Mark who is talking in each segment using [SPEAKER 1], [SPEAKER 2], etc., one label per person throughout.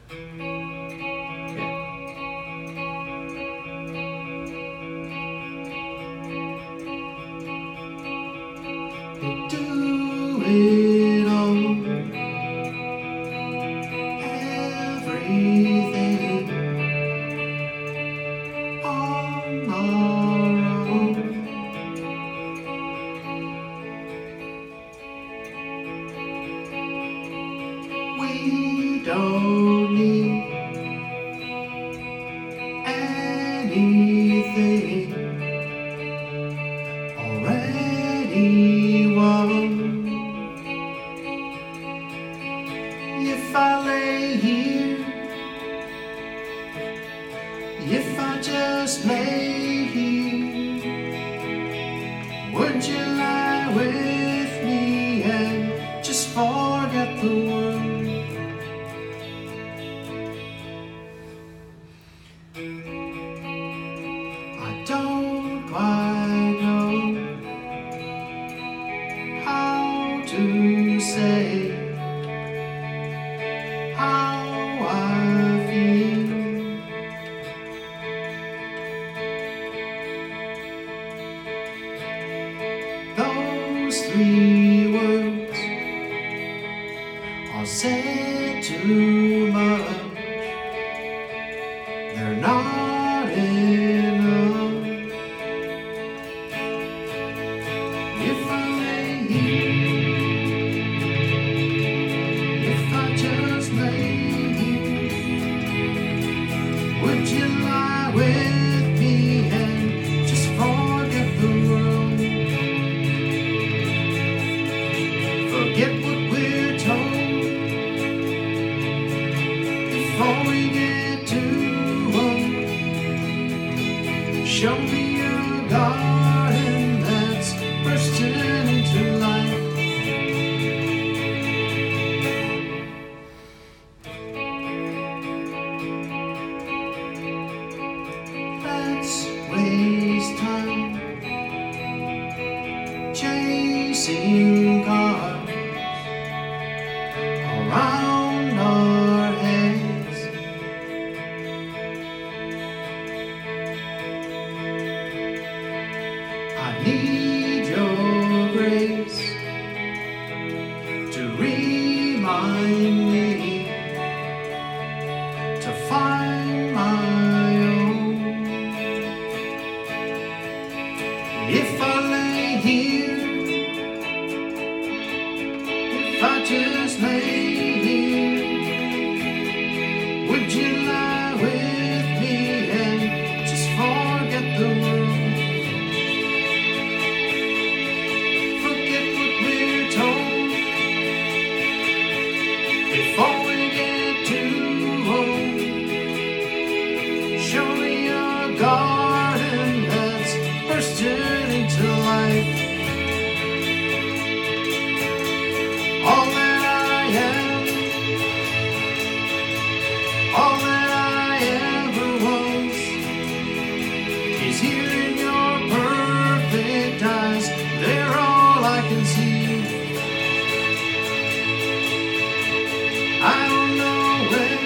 [SPEAKER 1] You do it all, everything on our own. We don't need anything or anyone. If I lay here, if I just lay here, would you lie with me and just forget the world? I don't quite know how to say how I feel. Those three words are said too much. They're not enough. If I lay here, if I just lay here, would you lie with me and just forget the world? Forget what we're told before we get too old. Show me a garden that's bursting into life. Let's waste time chasing cars around our heads. I need your grace to remind me to find my own. If I lay here, if I just lay here, would you lie with me and just forget the world? Forget what we're told before we get too old. Show me a garden that's bursting into life. All that I am, all that I ever was, is here in your perfect eyes. They're all I can see. I don't know when,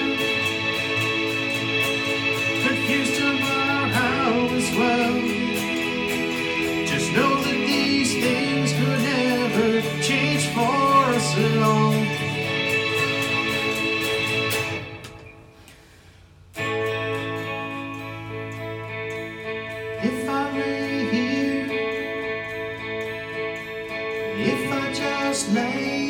[SPEAKER 1] confused about how as well. Just know that these things could never change for us at all. If I lay here, if I just lay